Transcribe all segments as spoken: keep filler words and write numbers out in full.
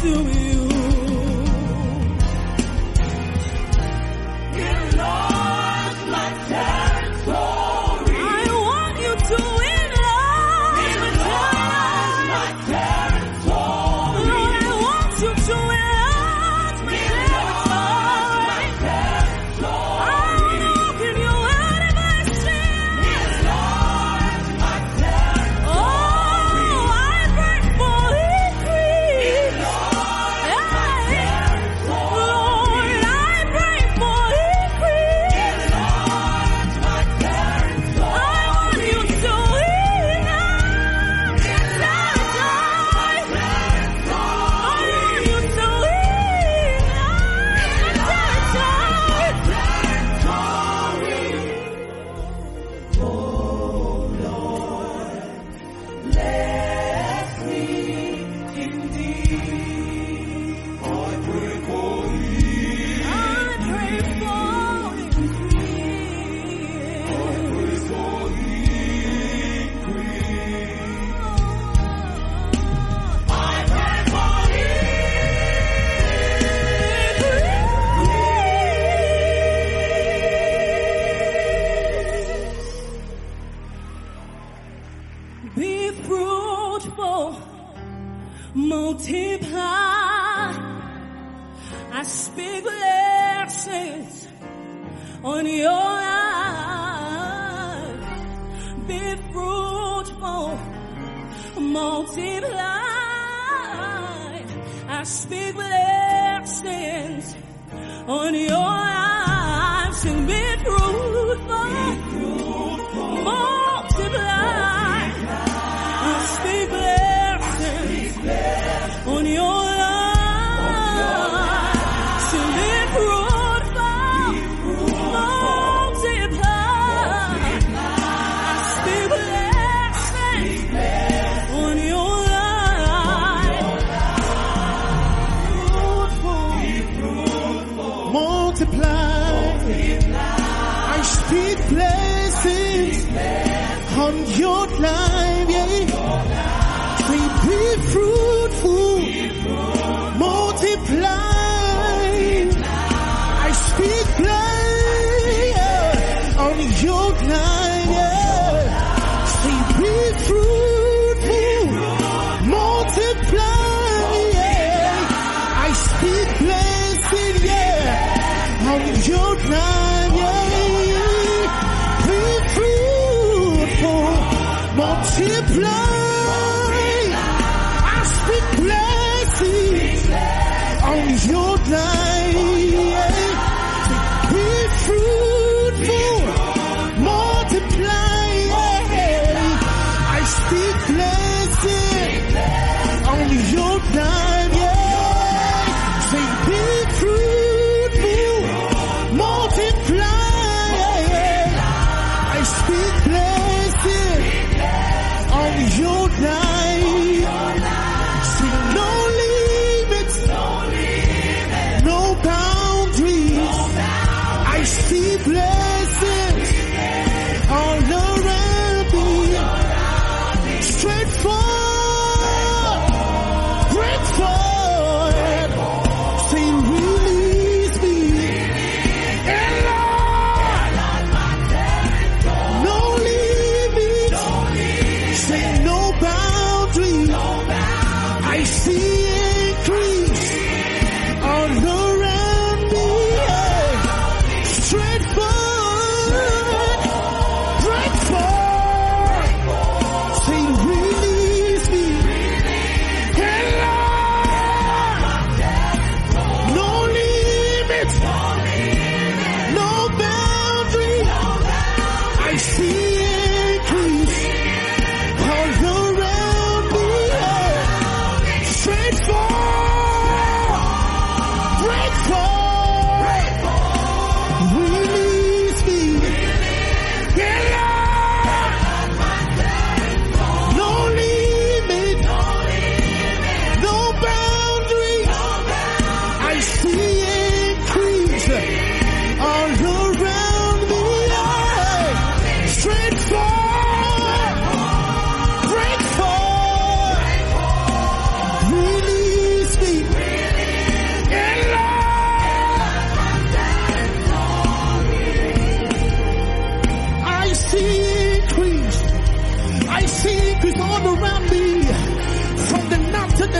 to you. Enlarge my territory. I want you to enlarge my territory. Lord, I want you to enlarge my territory. I want to walk in your word of my sin. Enlarge my territory. Oh, I pray for increase. Enlarge my Hey, territory. Lord, I pray for increase. Enlarge my territory. I want you to enlarge my Be fruitful, multiply. I speak blessings on your life. Be fruitful, multiply. I speak blessings on your life. Sing, be fruitful, multiply. I speak blessings on your life. Sing, be fruitful, multiply. I speak blessings on your life. Multiply. I speak blessings on your life. Yeah. Say, be fruitful. Multiply. I speak blessings on your life. Yeah. Say, be fruitful. Multiply. Yeah. I speak blessings. Yeah. On your life. Yeah. Be fruitful. Multiply. I speak blessings on your life. Be fruitful. Multiply. I speak blessings on your life. Say, be fruitful. Multiply. I speak blessings on your life. See, no limits, no boundaries. I see blessings all around me. Straight forward, break forward. Say, release me. And Lord, no limits. Say, no boundaries. I see increase all around me. Straight forward, break forward. Say, release me. And Lord, no limits, no boundaries. I see increase all around me. Straight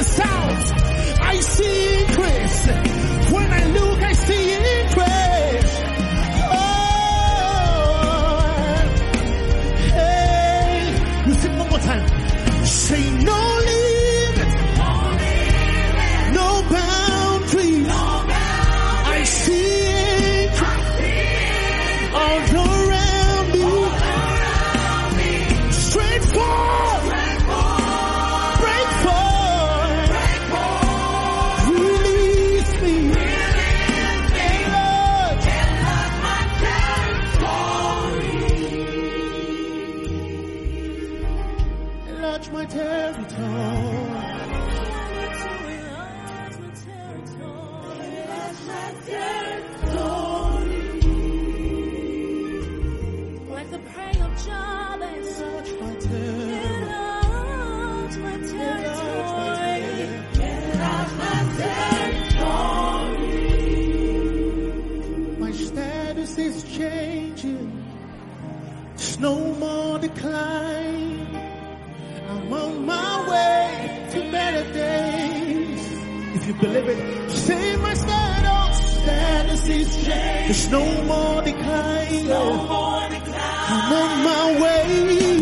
the south, I see increase. When I look, I see increase. Oh, hey. You sing one more time. Say no limit, no boundaries. I see increase all around me. Straight forth, break forth, release me, enlarge my territory. Like the prayer of Jabez, Enlarge my territory. enlarge my territory. My status is changing. It's no more decline. I'm on my way to better days. If you believe it, say my status. Status is changing. There's no more decline. I'm on my way.